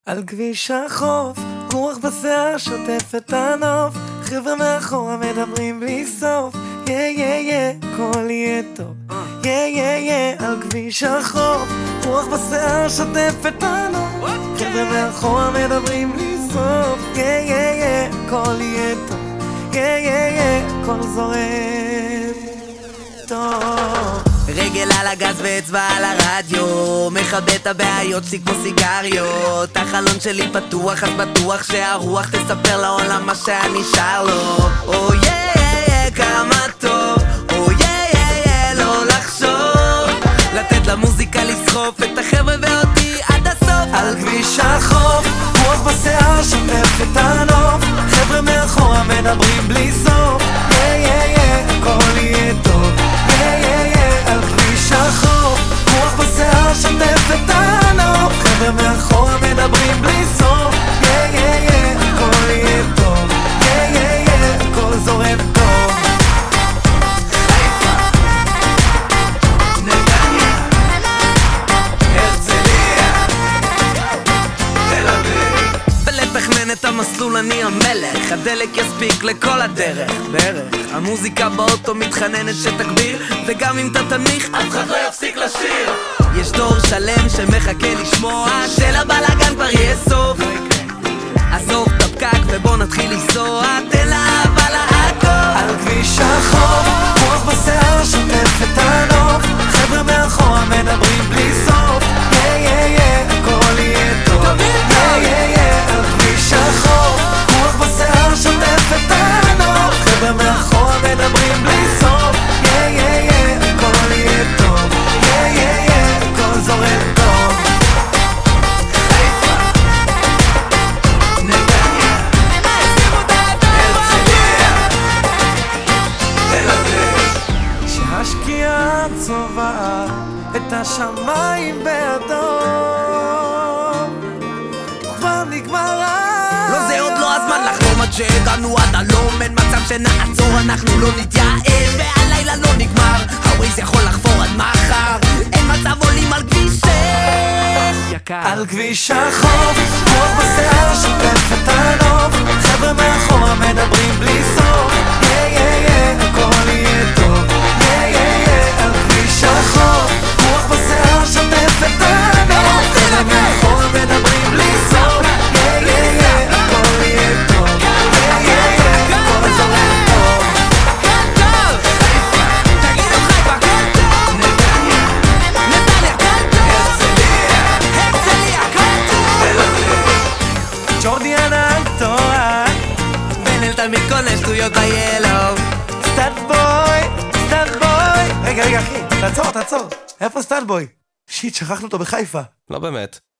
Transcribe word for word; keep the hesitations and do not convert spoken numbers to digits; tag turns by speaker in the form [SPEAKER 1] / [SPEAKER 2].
[SPEAKER 1] על כביש החוף, רוח בשיער שוטף את הנוף, חבר'ה מאחורה מדברים בלי סוף, יא יא יא, הכל יהיה טוב, יא יא יא. על כביש החוף, רוח בשיער שוטף את הנוף, חבר'ה מאחורה מדברים בלי סוף, יא יא יא, הכל יהיה טוב, יא יא יא, הכל זורם טוב.
[SPEAKER 2] רגל על הגז ואצבע על הרדיו, מכבה את הבעיות שלי כמו סיגריות. החלון שלי פתוח אז בטוח שהרוח תספר לעולם מה שאני שר לו. או יא יא יא כמה טוב, או יא יא יא לא לחשוב, לתת למוזיקה לסחוף את החבר'ה ואותי עד הסוף.
[SPEAKER 1] על כביש החוף, רוח בשיער שוטף את הנוף, חבר'ה מאחורה מדברים בלי סוף, יא יא יא, הכל יהיה טוב, יא יא יא. על כביש החוף, רוח בשיער שוטף את הנוף, חבר'ה מאחורה מדברים בלי סוף, יא יא יא, הכל יהיה טוב, יא יא יא, הכל זורם טוב.
[SPEAKER 2] חיפה, נתניה, הרצליה, תל אביב. ולתכנן את המסלול אני המלך, הדלק יספיק לכל הדרך בערך. המוזיקה באוטו מתחננת שתגביר, וגם אם אתה תנמיך אף אחד לא יפסיק לשיר. יש דור שלם שמחכה לשמוע שלבלגן כבר יהיה סוף. עזוב את הפקק ובוא נתחיל לנסוע, תן לאהבה להכל.
[SPEAKER 1] על כביש החוף, רוח בשיער שוטף את הנוף, חבר'ה מאחורה מדברים בלי סוף, יא יא יא, הכל יהיה טוב, יא יא יא. על כביש החוף, רוח בשיער שוטף את הנוף, חבר'ה מאחורה מדברים בלי סוף, יא יא יא, הכל יהיה טוב, יא יא יא, הכל זורם טוב.
[SPEAKER 2] חיפה, נתניה, הרצליה, תל אביב.
[SPEAKER 1] שהשקיעה צובעת את השמיים באדום, כבר נגמר.
[SPEAKER 2] לא, זה עוד לא הזמן לחלום עד שהגענו עד הלום, אין מצב שנעצור, אנחנו לא נתייאש, והלילה לא נגמר, הווייז יכול לחפור עד מחר, אין מצב עולים על כביש שש יקר.
[SPEAKER 1] על כביש החוף, רוח בשיער שוטף את הנוף, חבר'ה מאחורה מדברים בלי סוף, יא יא יא, הכל יהיה טוב, יא יא יא. על כביש החוף, רוח בשיער שוטף את הנוף, חבר'ה מאחורה מדברים בלי סוף, יא יא יא, הכל יהיה טוב, יא יא יא, הכל זורם טוב.
[SPEAKER 2] הכל טוב, חיפה, תגידו חיפה, הכל טוב, נתניה, נתניה, הכל טוב, הרצליה, הרצליה, הכל טוב, תל אביב.
[SPEAKER 1] ג'ורדי הנהג טועה,
[SPEAKER 2] בן אל תלמיד כל השטויות ביאלו.
[SPEAKER 1] סטאט בוי, סטאט בוי. רגע רגע אחי, תעצור תעצור, איפה סטאט בוי? שיט, שכחנו אותו בחיפה.
[SPEAKER 3] לא באמת.